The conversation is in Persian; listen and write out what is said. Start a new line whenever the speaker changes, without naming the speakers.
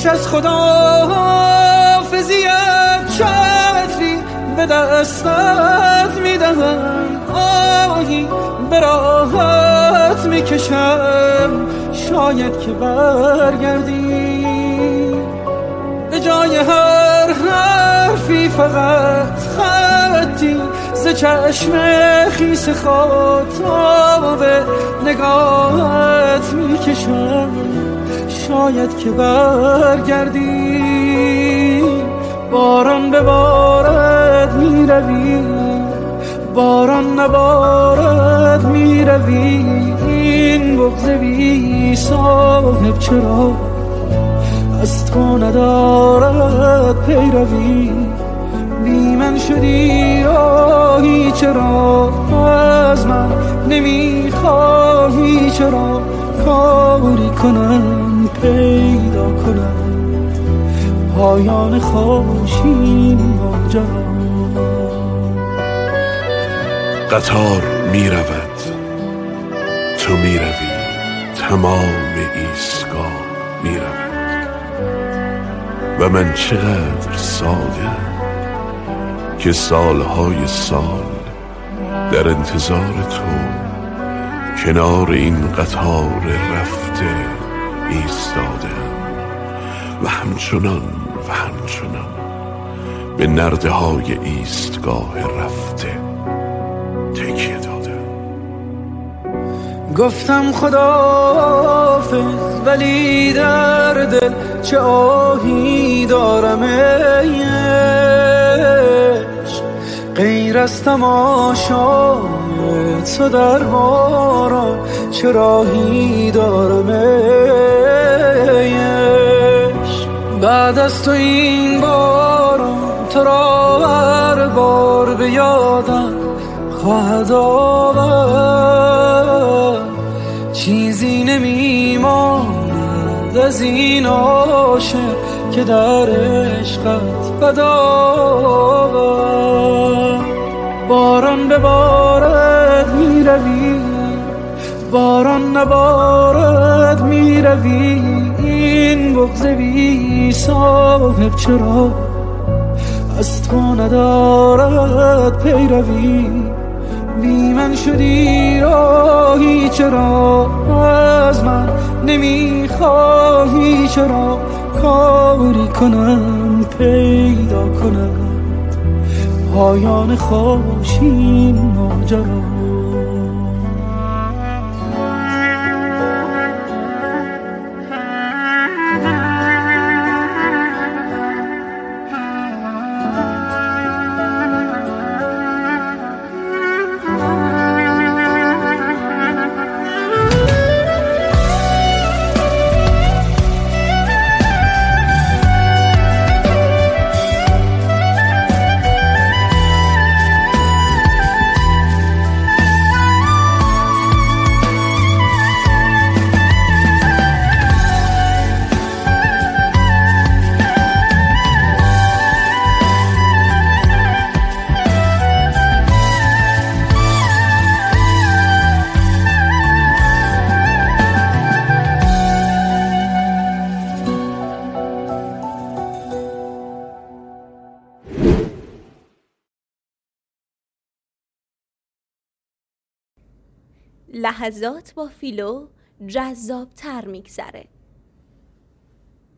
پیش از خداحافظیت چتری به دستت میدهم، آهی به راحت میکشم، شاید که برگردی. به جای هر حرفی فقط خطی ز چشم خیس خاطاب نگاهت میکشم، شاید که برگردی. باران ببارد میروی، باران نبارد میروی، این بغض بی صاحب چرا از تو ندارد پیروی. بی من شدی آهی چرا از من نمیخواهی، چرا کاری کنم پیدا کنم پایان خاموشی ماجرا.
قطار می رود، تو می روی، تمام ایستگاه می رود و من چقدر ساده‌ام که سالهای سال در انتظار تو کنار این قطار رفته ایستاده‌ام و همچنان به نرده های ایستگاه رفته تکیه دادم.
گفتم خداحافظ ولی در دل چه آهی دارم ای عشق، غیر از تماشای تو در باران چه راهی دارم ای عشق. بعد از تو این باران تو را هر بار به یادم خواهد آورد، چیزی نمیماند از این عاشق که در عشقت بدآورد. باران ببارد میروی، باران نبارد میروی، این بغض بی صاحب چرا از تو ندارد پیروی. بی من شدی راهی چرا از من نمیخواهی، چرا کاری کنم پیدا کنم پایان خاموشی ماجرا.
لحظات با فیلو جذاب‌تر می‌گذره.